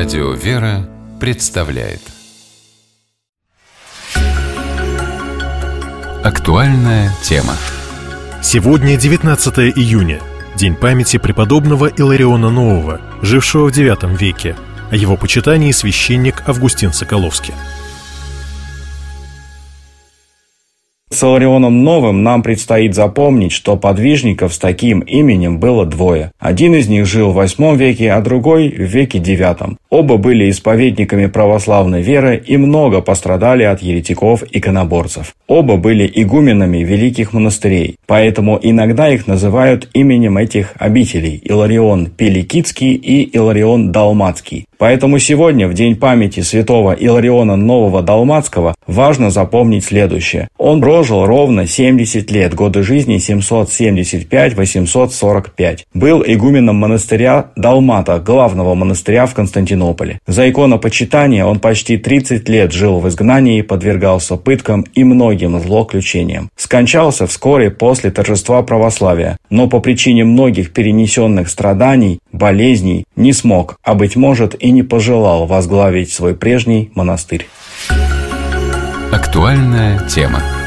Радио «Вера» представляет актуальная тема. Сегодня 19 июня, день памяти преподобного Илариона Нового, жившего в IX веке. О его почитании священник Августин Соколовский. С Иларионом Новым нам предстоит запомнить, что подвижников с таким именем было двое. Один из них жил в VIII веке, а другой в веке IX. Оба были исповедниками православной веры и много пострадали от еретиков-иконоборцев. Оба были игуменами великих монастырей, поэтому иногда их называют именем этих обителей – Иларион Пеликидский и Иларион Далматский. Поэтому сегодня, в день памяти святого Илариона Нового Далматского, важно запомнить следующее. Он прожил ровно 70 лет, годы жизни 775-845. Был игуменом монастыря Далмата, главного монастыря в Константинополе. За иконопочитание он почти 30 лет жил в изгнании, подвергался пыткам и многим злоключениям. Скончался вскоре после торжества православия, но по причине многих перенесенных страданий, болезней не смог, а быть может и не пожелал возглавить свой прежний монастырь. Актуальная тема.